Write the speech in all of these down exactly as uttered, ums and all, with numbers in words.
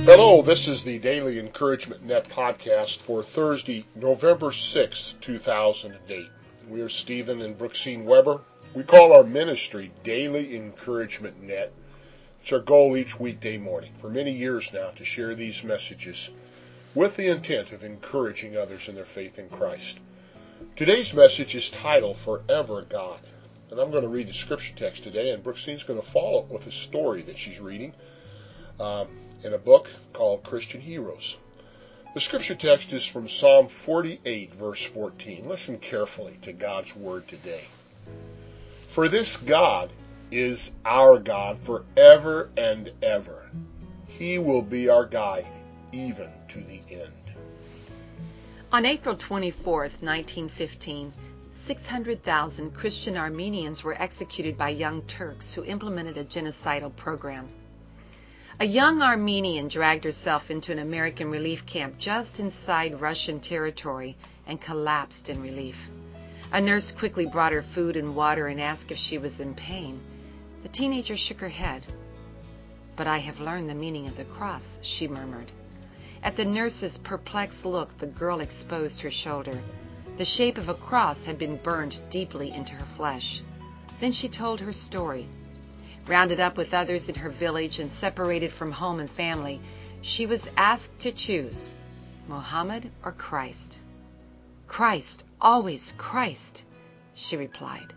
Hello, this is the Daily Encouragement Net podcast for Thursday, November sixth, two thousand eight. We are Stephen and Brooksine Weber. We call our ministry Daily Encouragement Net. It's our goal each weekday morning for many years now to share these messages with the intent of encouraging others in their faith in Christ. Today's message is titled Forever God. And I'm going to read the scripture text today, and Brooksine's going to follow it with a story that she's reading um, in a book called Christian Heroes. The scripture text is from Psalm forty-eight, verse fourteen. Listen carefully to God's word today. For this God is our God forever and ever. He will be our guide even to the end. On April twenty-fourth, nineteen fifteen, six hundred thousand Christian Armenians were executed by Young Turks who implemented a genocidal program. A young Armenian dragged herself into an American relief camp just inside Russian territory and collapsed in relief. A nurse quickly brought her food and water and asked if she was in pain. The teenager shook her head. "But I have learned the meaning of the cross," she murmured. At the nurse's perplexed look, the girl exposed her shoulder. The shape of a cross had been burned deeply into her flesh. Then she told her story. Rounded up with others in her village and separated from home and family, she was asked to choose Muhammad or Christ. "Christ, always Christ," she replied.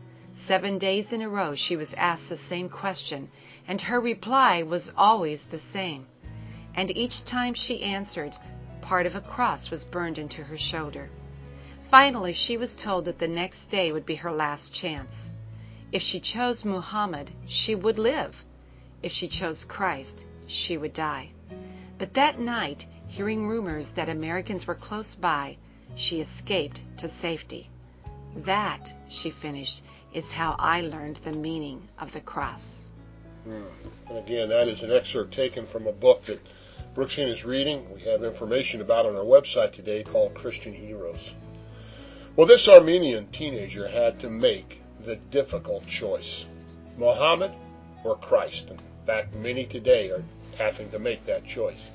Seven days in a row she was asked the same question, and her reply was always the same. And each time she answered, part of a cross was burned into her shoulder. Finally, she was told that the next day would be her last chance. If she chose Muhammad, she would live. If she chose Christ, she would die. But that night, hearing rumors that Americans were close by, she escaped to safety. That, she finished, is how I learned the meaning of the cross. Hmm. And again, that is an excerpt taken from a book that Brooksine is reading. We have information about it on our website today called Christian Heroes. Well, this Armenian teenager had to make the difficult choice. Muhammad or Christ. In fact, many today are having to make that choice.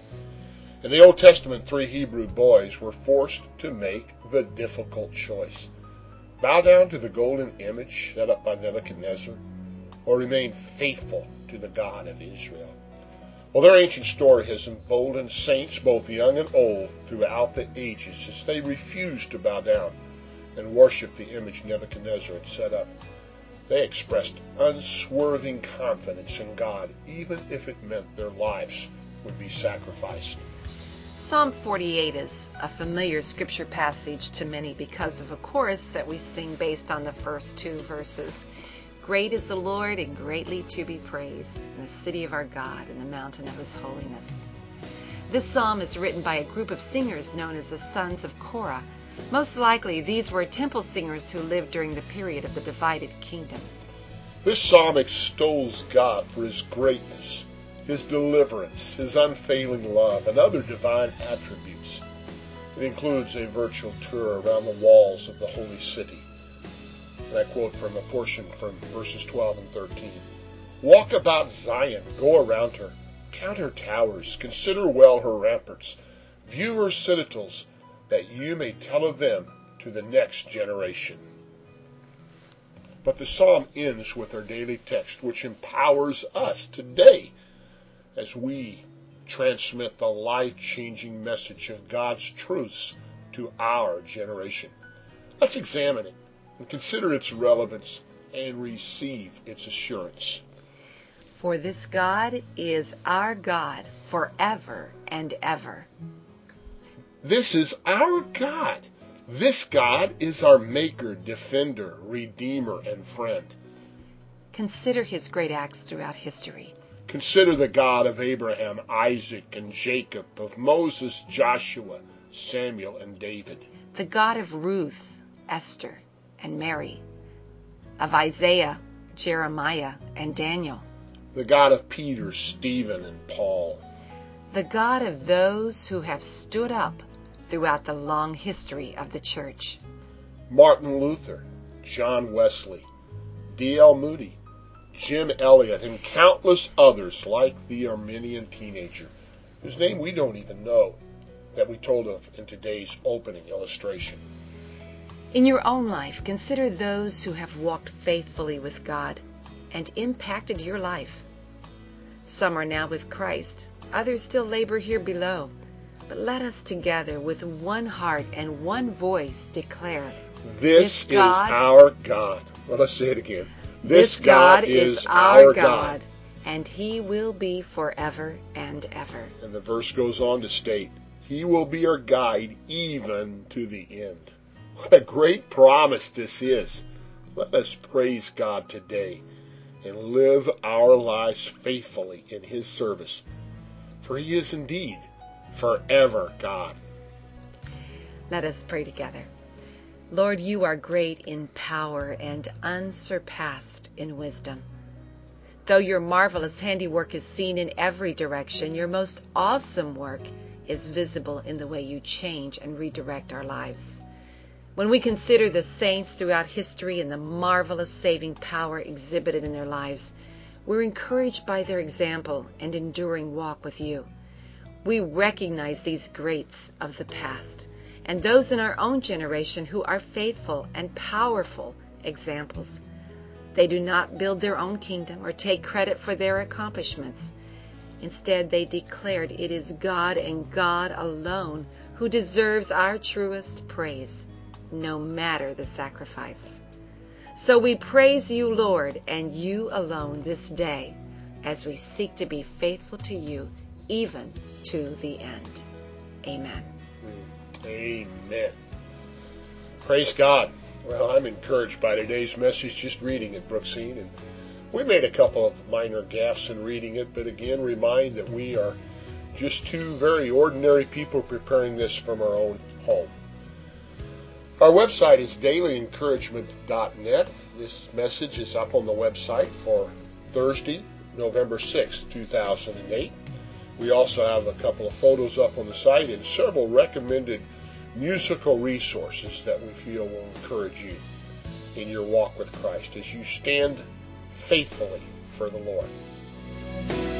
In the Old Testament, three Hebrew boys were forced to make the difficult choice. Bow down to the golden image set up by Nebuchadnezzar, or remain faithful to the God of Israel. Well, their ancient story has emboldened saints, both young and old, throughout the ages as they refused to bow down and worship the image Nebuchadnezzar had set up. They expressed unswerving confidence in God, even if it meant their lives would be sacrificed. Psalm forty-eight is a familiar scripture passage to many because of a chorus that we sing based on the first two verses. Great is the Lord and greatly to be praised in the city of our God and the mountain of his holiness. This psalm is written by a group of singers known as the Sons of Korah. Most likely, these were temple singers who lived during the period of the divided kingdom. This psalm extols God for his greatness, his deliverance, his unfailing love, and other divine attributes. It includes a virtual tour around the walls of the holy city. And I quote from a portion from verses twelve and thirteen. Walk about Zion, go around her, count her towers, consider well her ramparts, view her citadels, that you may tell of them to the next generation. But the psalm ends with our daily text, which empowers us today as we transmit the life-changing message of God's truths to our generation. Let's examine it and consider its relevance and receive its assurance. For this God is our God forever and ever. This is our God. This God is our Maker, Defender, Redeemer, and Friend. Consider his great acts throughout history. Consider the God of Abraham, Isaac, and Jacob, of Moses, Joshua, Samuel, and David. The God of Ruth, Esther, and Mary. Of Isaiah, Jeremiah, and Daniel. The God of Peter, Stephen, and Paul. The God of those who have stood up throughout the long history of the church. Martin Luther, John Wesley, D L Moody, Jim Elliot, and countless others like the Armenian teenager whose name we don't even know, that we told of in today's opening illustration. In your own life, consider those who have walked faithfully with God and impacted your life. Some are now with Christ, others still labor here below. But let us together with one heart and one voice declare, This, this God, is our God. Well, let's say it again. This, this God, God is our God, God, and He will be forever and ever. And the verse goes on to state, He will be our guide even to the end. What a great promise this is. Let us praise God today and live our lives faithfully in His service, for He is indeed forever God. Let us pray together. Lord, you are great in power and unsurpassed in wisdom. Though your marvelous handiwork is seen in every direction, your most awesome work is visible in the way you change and redirect our lives. When we consider the saints throughout history and the marvelous saving power exhibited in their lives, we're encouraged by their example and enduring walk with you. We recognize these greats of the past and those in our own generation who are faithful and powerful examples. They do not build their own kingdom or take credit for their accomplishments. Instead, they declared it is God and God alone who deserves our truest praise, no matter the sacrifice. So we praise you, Lord, and you alone this day as we seek to be faithful to you even to the end. Amen. Amen. Praise God. Well, I'm encouraged by today's message just reading it, Brooksine, and we made a couple of minor gaffes in reading it, but again remind that we are just two very ordinary people preparing this from our own home. Our website is daily encouragement dot net. This message is up on the website for Thursday, November sixth, two thousand eight. We also have a couple of photos up on the site and several recommended musical resources that we feel will encourage you in your walk with Christ as you stand faithfully for the Lord.